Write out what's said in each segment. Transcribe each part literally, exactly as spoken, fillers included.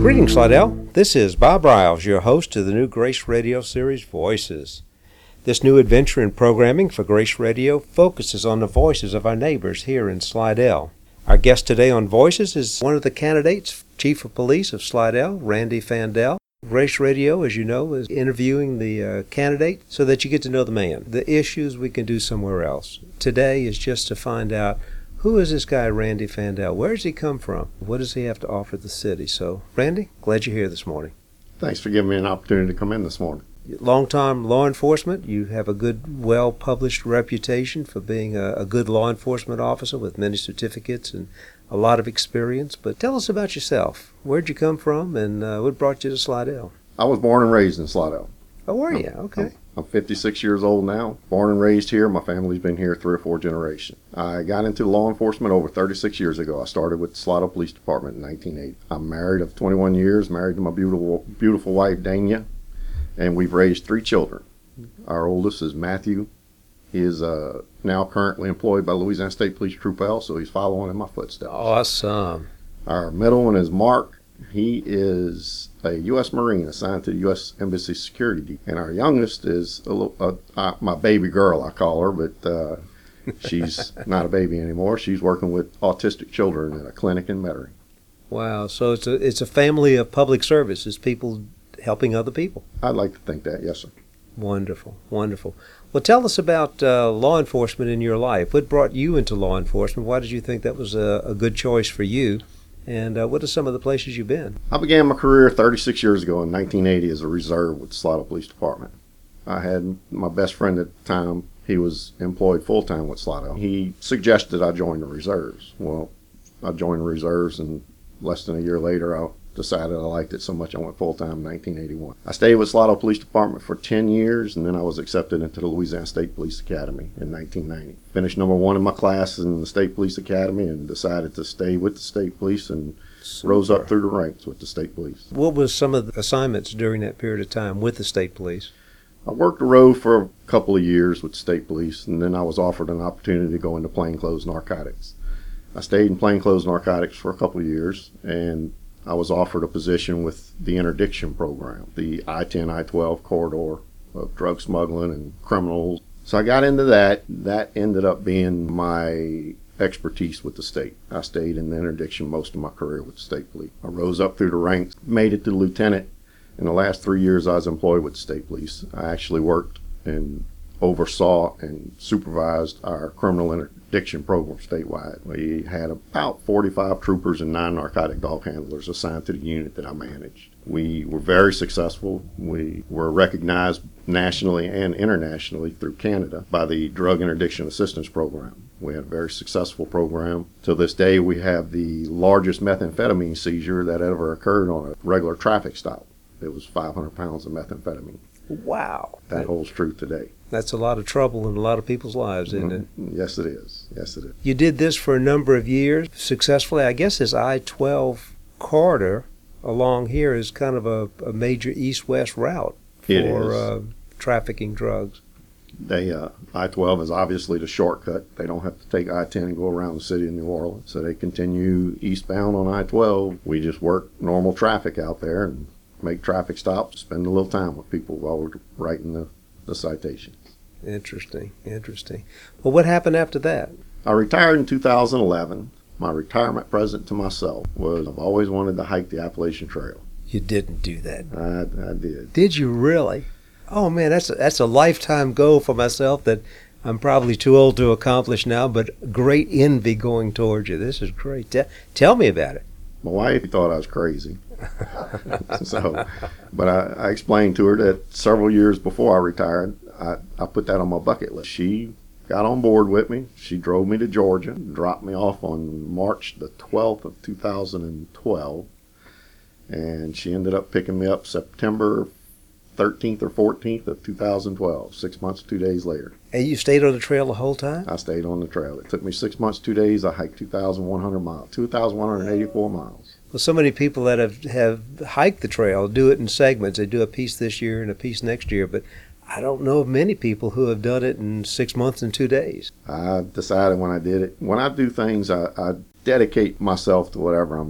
Greetings, Slidell. This is Bob Riles, your host of the new Grace Radio series, Voices. This new adventure in programming for Grace Radio focuses on the voices of our neighbors here in Slidell. Our guest today on Voices is one of the candidates, Chief of Police of Slidell, Randy Fandel. Grace Radio, as you know, is interviewing the uh, candidate so that you get to know the man. The issues we can do somewhere else. Today is just to find out, who is this guy, Randy Fandel? Where does he come from? What does he have to offer the city? So, Randy, glad you're here this morning. Thanks for giving me an opportunity to come in this morning. Long-time law enforcement. You have a good, well-published reputation for being a, a good law enforcement officer with many certificates and a lot of experience. But tell us about yourself. Where'd you come from, and uh, what brought you to Slidell? I was born and raised in Slidell. Oh, were you? I'm, Okay. I'm, I'm fifty-six years old now. Born and raised here. My family's been here three or four generations. I got into law enforcement over thirty-six years ago. I started with the Slidell Police Department in nineteen eighty. I'm married of twenty-one years, married to my beautiful, beautiful wife, Dania, and we've raised three children. Our oldest is Matthew. He is uh, now currently employed by Louisiana State Police Troop L, so he's following in my footsteps. Awesome. Our middle one is Mark. He is a U S Marine assigned to the U S Embassy Security Detail. And our youngest is a little, uh, uh, my baby girl, I call her, but uh, she's not a baby anymore. She's working with autistic children at a clinic in Metairie. Wow. So it's a, it's a family of public service. It's people helping other people. I'd like to think that, yes, sir. Wonderful, wonderful. Well, tell us about uh, law enforcement in your life. What brought you into law enforcement? Why did you think that was a, a good choice for you? And uh, what are some of the places you've been? I began my career thirty-six years ago in nineteen eighty as a reserve with the Slidell Police Department. I had my best friend at the time. He was employed full-time with Slidell. He suggested I join the reserves. Well, I joined the reserves, and less than a year later, I decided I liked it so much I went full-time in nineteen eighty-one. I stayed with Slidell Police Department for ten years, and then I was accepted into the Louisiana State Police Academy in nineteen ninety. Finished number one in my class in the State Police Academy and decided to stay with the State Police and Super. Rose up through the ranks with the State Police. What was some of the assignments during that period of time with the State Police? I worked the road for a couple of years with the State Police, and then I was offered an opportunity to go into plainclothes narcotics. I stayed in plainclothes narcotics for a couple of years, and I was offered a position with the interdiction program, the I ten, I twelve corridor of drug smuggling and criminals. So I got into that. That ended up being my expertise with the state. I stayed in the interdiction most of my career with the State Police. I rose up through the ranks, made it to lieutenant. In the last three years I was employed with the State Police. I actually worked and oversaw and supervised our criminal interdiction program statewide. We had about forty-five troopers and nine narcotic dog handlers assigned to the unit that I managed. We were very successful. We were recognized nationally and internationally through Canada by the Drug Interdiction Assistance Program. We had a very successful program. To this day, we have the largest methamphetamine seizure that ever occurred on a regular traffic stop. It was five hundred pounds of methamphetamine. Wow. That holds true today. That's a lot of trouble in a lot of people's lives, isn't mm-hmm. it? Yes, it is. Yes, it is. You did this for a number of years successfully. I guess this I twelve corridor along here is kind of a, a major east-west route for uh, trafficking drugs. They uh, I twelve is obviously the shortcut. They don't have to take I ten and go around the city of New Orleans. So they continue eastbound on I twelve. We just work normal traffic out there and make traffic stops, spend a little time with people while we're writing the, the citations. Interesting, interesting. Well, what happened after that? I retired in two thousand eleven. My retirement present to myself was I've always wanted to hike the Appalachian Trail. You didn't do that. I, I did. Did you really? Oh, man, that's a, that's a lifetime goal for myself that I'm probably too old to accomplish now, but great envy going towards you. This is great. Tell, tell me about it. My wife thought I was crazy. so, but I, I explained to her that several years before I retired, I, I put that on my bucket list. She got on board with me. She drove me to Georgia, dropped me off on March the twelfth of two thousand twelve, and she ended up picking me up September thirteenth or fourteenth of two thousand twelve, six months, two days later. And you stayed on the trail the whole time? I stayed on the trail. It took me six months, two days. I hiked two thousand one hundred miles, two thousand one hundred eighty-four miles. Well, so many people that have, have hiked the trail do it in segments. They do a piece this year and a piece next year, but I don't know of many people who have done it in six months and two days. I decided when I did it, when I do things, I, I dedicate myself to whatever I'm doing.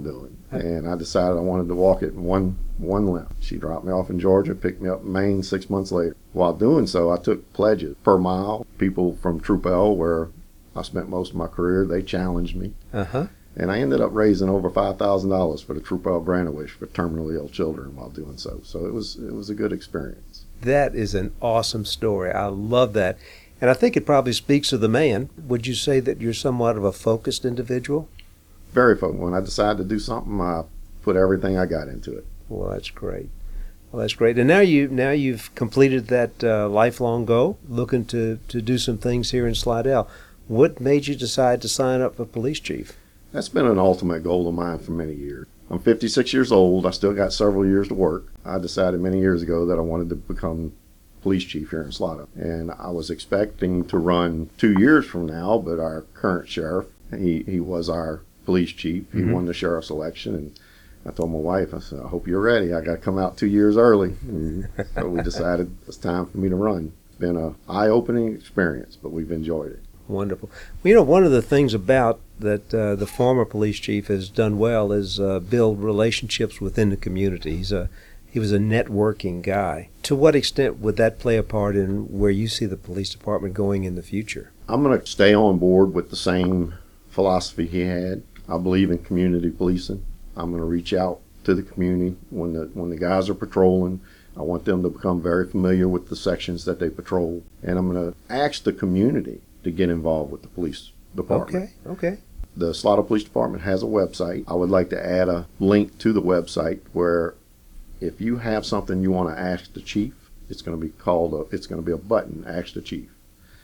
and I decided I wanted to walk it in one one limp. She dropped me off in Georgia, picked me up in Maine six months later. While doing so, I took pledges per mile. People from Troop L, where I spent most of my career, they challenged me. Uh-huh. And I ended up raising over five thousand dollars for the Troop L Brand-A-Wish for terminally ill children while doing so. So it was it was a good experience. That is an awesome story. I love that. And I think it probably speaks to the man. Would you say that you're somewhat of a focused individual? Very focused. When I decide to do something, I put everything I got into it. Well, that's great. Well, that's great. And now you now you've completed that uh, lifelong goal, looking to, to do some things here in Slidell. What made you decide to sign up for police chief? That's been an ultimate goal of mine for many years. I'm fifty-six years old. I still got several years to work. I decided many years ago that I wanted to become police chief here in Slidell. And I was expecting to run two years from now, but our current sheriff, he, he was our police chief. He Mm-hmm. won the sheriff's election. And I told my wife, I said, I hope you're ready. I got to come out two years early. And so we decided it's time for me to run. It's been an eye-opening experience, but we've enjoyed it. Wonderful. Well, you know, one of the things about that uh, the former police chief has done well is uh, build relationships within the community. He's a he was a networking guy. To what extent would that play a part in where you see the police department going in the future? I'm going to stay on board with the same philosophy he had. I believe in community policing. I'm going to reach out to the community when the when the guys are patrolling. I want them to become very familiar with the sections that they patrol, and I'm going to ask the community to get involved with the police department. Okay, okay. The Slidell Police Department has a website. I would like to add a link to the website where if you have something you want to ask the chief, it's going to be called a, it's going to be a button, Ask the Chief.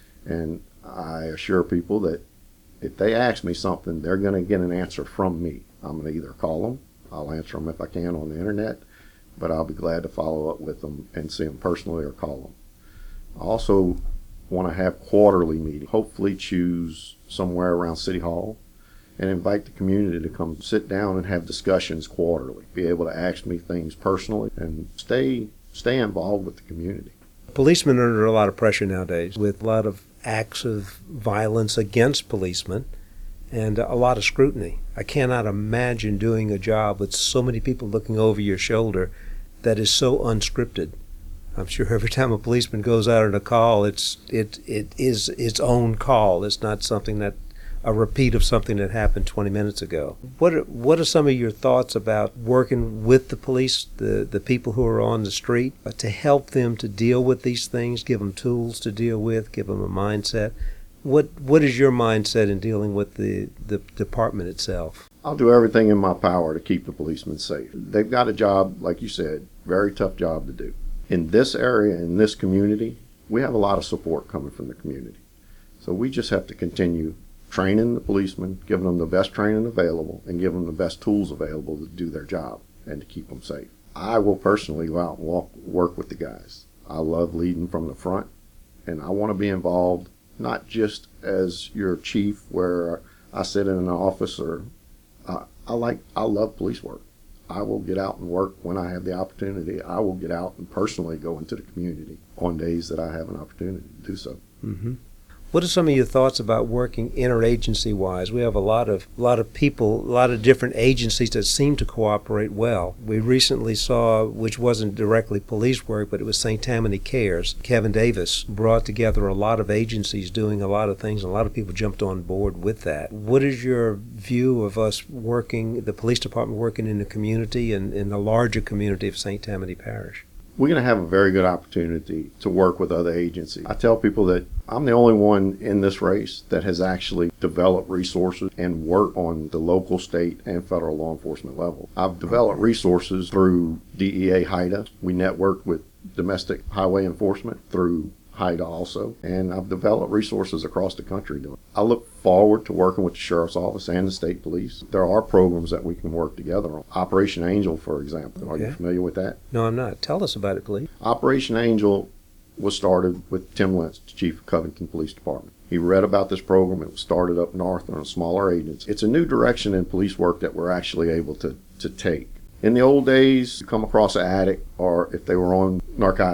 And I assure people that if they ask me something, they're going to get an answer from me. I'm going to either call them, I'll answer them if I can on the internet, but I'll be glad to follow up with them and see them personally or call them. I also want to have quarterly meetings, hopefully choose somewhere around City Hall and invite the community to come sit down and have discussions quarterly, be able to ask me things personally and stay stay involved with the community. Policemen are under a lot of pressure nowadays with a lot of acts of violence against policemen and a lot of scrutiny. I cannot imagine doing a job with so many people looking over your shoulder that is so unscripted. I'm sure every time a policeman goes out on a call, it's it it is its own call. It's not something that a repeat of something that happened twenty minutes ago. What are, what are some of your thoughts about working with the police, the the people who are on the street, uh, to help them to deal with these things, give them tools to deal with, give them a mindset? What what is your mindset in dealing with the the department itself? I'll do everything in my power to keep the policemen safe. They've got a job, like you said, very tough job to do. In this area, in this community, we have a lot of support coming from the community. So we just have to continue training the policemen, giving them the best training available, and giving them the best tools available to do their job and to keep them safe. I will personally go out and walk, work with the guys. I love leading from the front, and I want to be involved, not just as your chief where I sit in an office or I, I like, I love police work. I will get out and work when I have the opportunity. I will get out and personally go into the community on days that I have an opportunity to do so. Mm-hmm. What are some of your thoughts about working interagency-wise? We have a lot of a lot of people, a lot of different agencies that seem to cooperate well. We recently saw, which wasn't directly police work, but it was Saint Tammany Cares. Kevin Davis brought together a lot of agencies doing a lot of things, and a lot of people jumped on board with that. What is your view of us working, the police department working in the community and in the larger community of Saint Tammany Parish? We're going to have a very good opportunity to work with other agencies. I tell people that I'm the only one in this race that has actually developed resources and worked on the local, state, and federal law enforcement level. I've developed resources through D E A HIDA. We network with domestic highway enforcement through HIDA also, and I've developed resources across the country doing it. I look forward to working with the Sheriff's Office and the state police. There are programs that we can work together on. Operation Angel, for example. Are Okay. you familiar with that? No, I'm not. Tell us about it, please. Operation Angel was started with Tim Lentz, the chief of Covington Police Department. He read about this program. It was started up north on a smaller agency. It's a new direction in police work that we're actually able to, to take. In the old days, you come across an addict, or if they were on narcotics,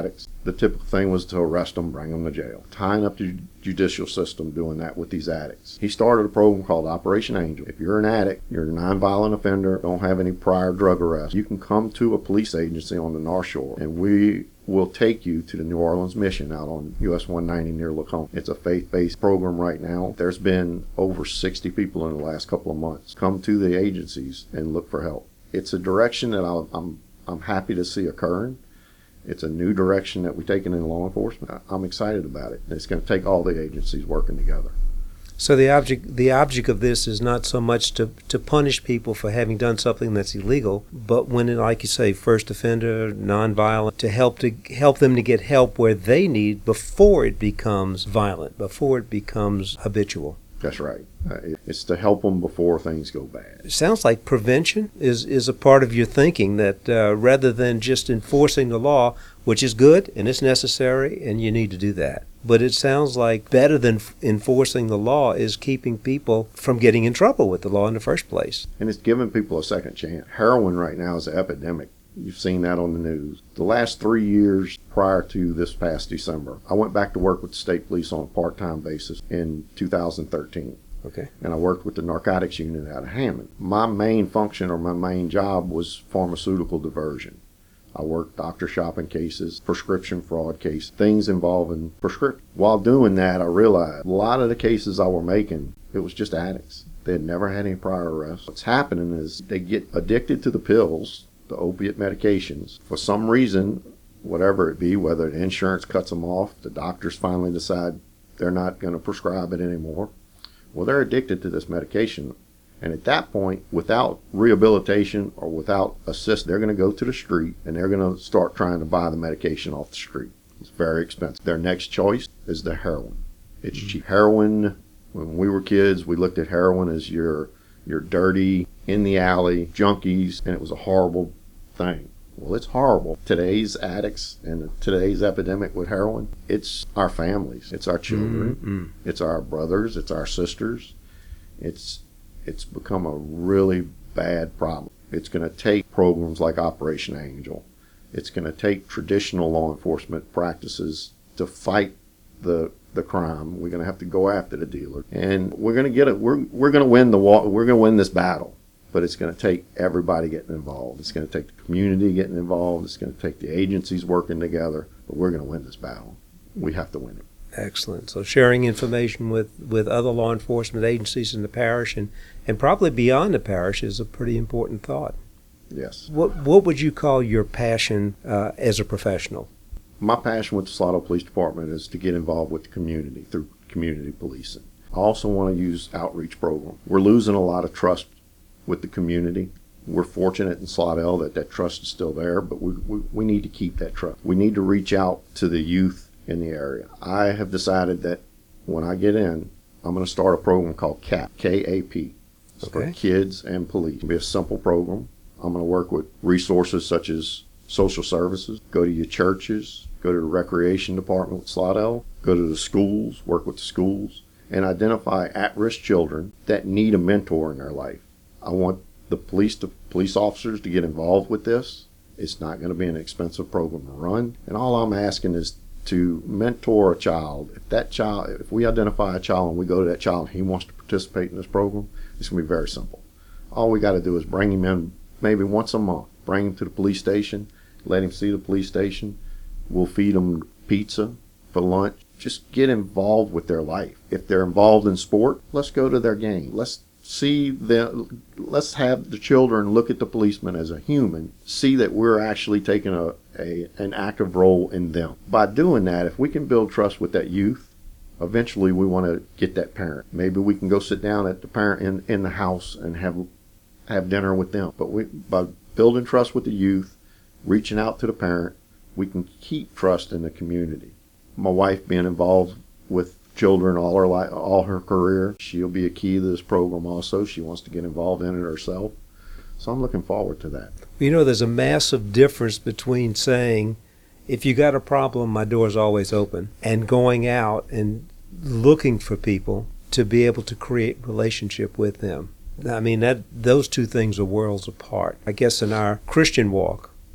the typical thing was to arrest them, bring them to jail. Tying up the judicial system doing that with these addicts. He started a program called Operation Angel. If you're an addict, you're a nonviolent offender, don't have any prior drug arrests, you can come to a police agency on the North Shore, and we will take you to the New Orleans Mission out on U S one ninety near Lacombe. It's a faith-based program right now. There's been over sixty people in the last couple of months come to the agencies and look for help. It's a direction that I'll, I'm I'm happy to see occurring. It's a new direction that we've taken in law enforcement. I'm excited about it. It's going to take all the agencies working together. So the object the object of this is not so much to, to punish people for having done something that's illegal, but when, it, like you say, first offender, nonviolent, to help to help them to get help where they need before it becomes violent, before it becomes habitual. That's right. Uh, it's to help them before things go bad. It sounds like prevention is, is a part of your thinking, that uh, rather than just enforcing the law, which is good and it's necessary and you need to do that. But it sounds like better than f- enforcing the law is keeping people from getting in trouble with the law in the first place. And it's giving people a second chance. Heroin right now is an epidemic. You've seen that on the news. The last three years prior to this past December, I went back to work with the state police on a part-time basis in two thousand thirteen. Okay. And I worked with the narcotics unit out of Hammond. My main function or my main job was pharmaceutical diversion. I worked doctor shopping cases, prescription fraud cases, things involving prescription. While doing that, I realized a lot of the cases I were making, it was just addicts. They had never had any prior arrests. What's happening is they get addicted to the pills, the opiate medications. For some reason, whatever it be, whether the insurance cuts them off, the doctors finally decide they're not going to prescribe it anymore. Well, they're addicted to this medication. And at that point, without rehabilitation or without assist, they're going to go to the street and they're going to start trying to buy the medication off the street. It's very expensive. Their next choice is the heroin. It's mm-hmm. cheap. Heroin, when we were kids, we looked at heroin as your your dirty, in the alley, junkies, and it was a horrible thing. Well, it's horrible. Today's addicts and today's epidemic with heroin, it's our families, it's our children, mm-hmm. it's our brothers, it's our sisters. It's it's become a really bad problem. It's going to take programs like Operation Angel. It's going to take traditional law enforcement practices to fight the the crime. We're going to have to go after the dealer, and we're going to get it. We're we're going to win the war. We're going to win this battle. But it's going to take everybody getting involved. It's going to take the community getting involved. It's going to take the agencies working together. But we're going to win this battle. We have to win it. Excellent. So sharing information with, with other law enforcement agencies in the parish and, and probably beyond the parish is a pretty important thought. Yes. What what would you call your passion uh, as a professional? My passion with the Slidell Police Department is to get involved with the community through community policing. I also want to use outreach programs. We're losing a lot of trust with the community. We're fortunate in Slidell that that trust is still there, but we, we, we need to keep that trust. We need to reach out to the youth in the area. I have decided that when I get in, I'm going to start a program called C A P, K A P. It's okay. for kids and police. It'll be a simple program. I'm going to work with resources such as social services, go to your churches, go to the recreation department with Slidell, go to the schools, work with the schools, and identify at-risk children that need a mentor in their life. I want the police to, police officers to get involved with this. It's not going to be an expensive program to run. And all I'm asking is to mentor a child. If that child, if we identify a child and we go to that child and he wants to participate in this program, it's going to be very simple. All we got to do is bring him in maybe once a month, bring him to the police station, let him see the police station. We'll feed him pizza for lunch. Just get involved with their life. If they're involved in sport, let's go to their game. Let's see the, let's have the children look at the policeman as a human, see that we're actually taking a, a an active role in them. By doing that, if we can build trust with that youth, eventually we want to get that parent. Maybe we can go sit down at the parent in, in the house and have have dinner with them. But we, by building trust with the youth, reaching out to the parent, we can keep trust in the community. My wife being involved with children all her life, all her career, she'll be a key to this program also. She wants to get involved in it herself. So I'm looking forward to that. You know, there's a massive difference between saying, if you got a problem, my door's always open, and going out and looking for people to be able to create relationship with them. I mean, that those two things are worlds apart. I guess in our Christian walk,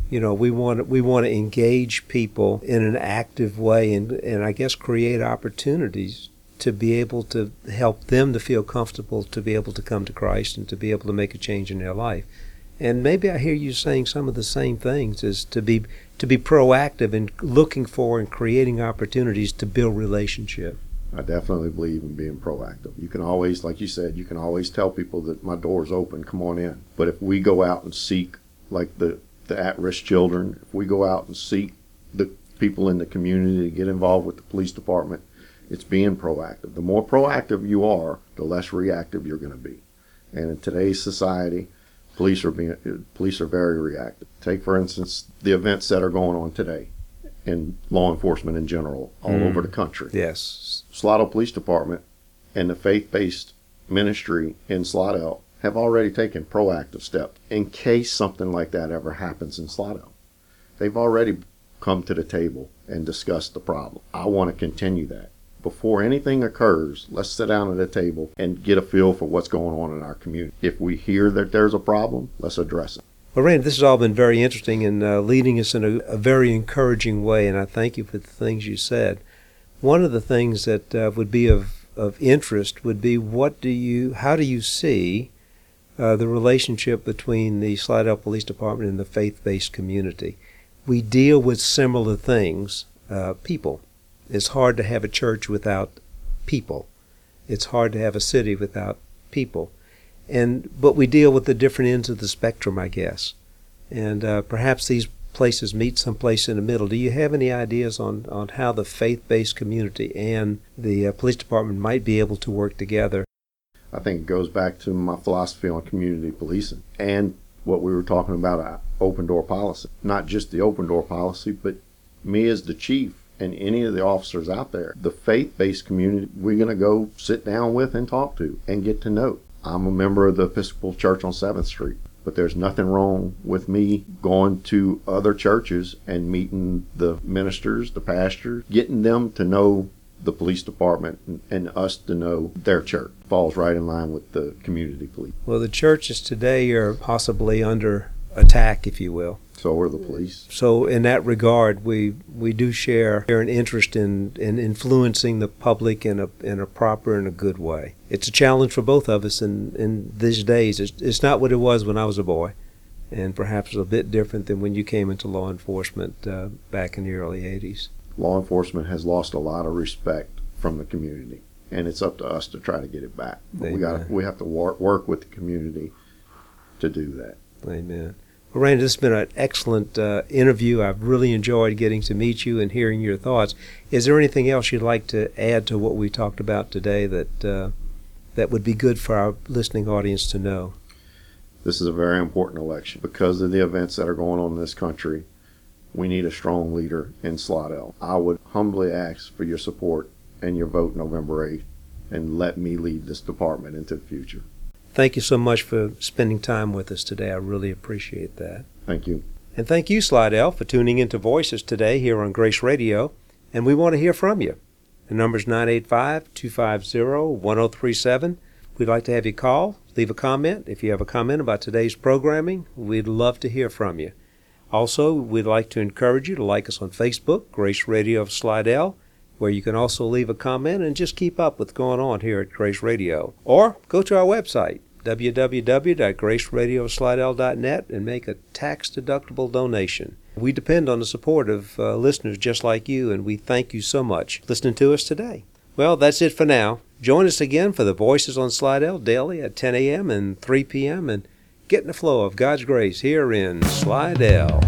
You know, we want we want to engage people in an active way, and and I guess create opportunities to be able to help them to feel comfortable, to be able to come to Christ and to be able to make a change in their life. And maybe I hear you saying some of the same things, is to be to be proactive in looking for and creating opportunities to build relationship. I definitely believe in being proactive. You can always, like you said, you can always tell people that my door's open, come on in. But if we go out and seek, like the, the at-risk children, if we go out and seek the people in the community to get involved with the police department, it's being proactive. The more proactive you are, the less reactive you're going to be. And in today's society, police are being police are very reactive. Take, for instance, the events that are going on today in law enforcement in general, all mm. over the country. Yes. Slidell Police Department and the faith-based ministry in Slidell have already taken proactive steps in case something like that ever happens in Slidell. They've already come to the table and discussed the problem. I want to continue that. Before anything occurs, let's sit down at a table and get a feel for what's going on in our community. If we hear that there's a problem, let's address it. Well, Randy, this has all been very interesting and uh, leading us in a, a very encouraging way, and I thank you for the things you said. One of the things that uh, would be of, of interest would be, what do you, how do you see uh, the relationship between the Slidell Police Department and the faith-based community? We deal with similar things, uh, people. It's hard to have a church without people. It's hard to have a city without people. And but we deal with the different ends of the spectrum, I guess. And uh, perhaps these places meet someplace in the middle. Do you have any ideas on, on how the faith-based community and the uh, police department might be able to work together? I think it goes back to my philosophy on community policing and what we were talking about, uh, open door policy. Not just the open door policy, but me as the chief and any of the officers out there, the faith-based community, we're going to go sit down with and talk to and get to know. I'm a member of the Episcopal Church on seventh street, but there's nothing wrong with me going to other churches and meeting the ministers, the pastors, getting them to know the police department and, and us to know their church. Falls right in line with the community police. Well, the churches today are possibly under attack, if you will. So are the police. So in that regard, we we do share an interest in, in influencing the public in a in a proper and a good way. It's a challenge for both of us in, in these days. It's, it's not what it was when I was a boy, and perhaps a bit different than when you came into law enforcement uh, back in the early eighties. Law enforcement has lost a lot of respect from the community, and it's up to us to try to get it back. But we got we have to work, work with the community to do that. Amen. Well, Randy, this has been an excellent uh, interview. I've really enjoyed getting to meet you and hearing your thoughts. Is there anything else you'd like to add to what we talked about today that uh, that would be good for our listening audience to know? This is a very important election. Because of the events that are going on in this country, we need a strong leader in Slidell. I would humbly ask for your support and your vote November eighth, and let me lead this department into the future. Thank you so much for spending time with us today. I really appreciate that. Thank you. And thank you, Slidell, for tuning into Voices today here on Grace Radio. And we want to hear from you. The number's nine eight five, two five zero, one zero three seven. We'd like to have you call, leave a comment. If you have a comment about today's programming, we'd love to hear from you. Also, we'd like to encourage you to like us on Facebook, Grace Radio of Slidell, where you can also leave a comment and just keep up with what's going on here at Grace Radio. Or go to our website, w w w dot grace radio slidell dot net, and make a tax-deductible donation. We depend on the support of uh, listeners just like you, and we thank you so much for listening to us today. Well, that's it for now. Join us again for the Voices on Slidell daily at ten a.m. and three p.m. and get in the flow of God's grace here in Slidell.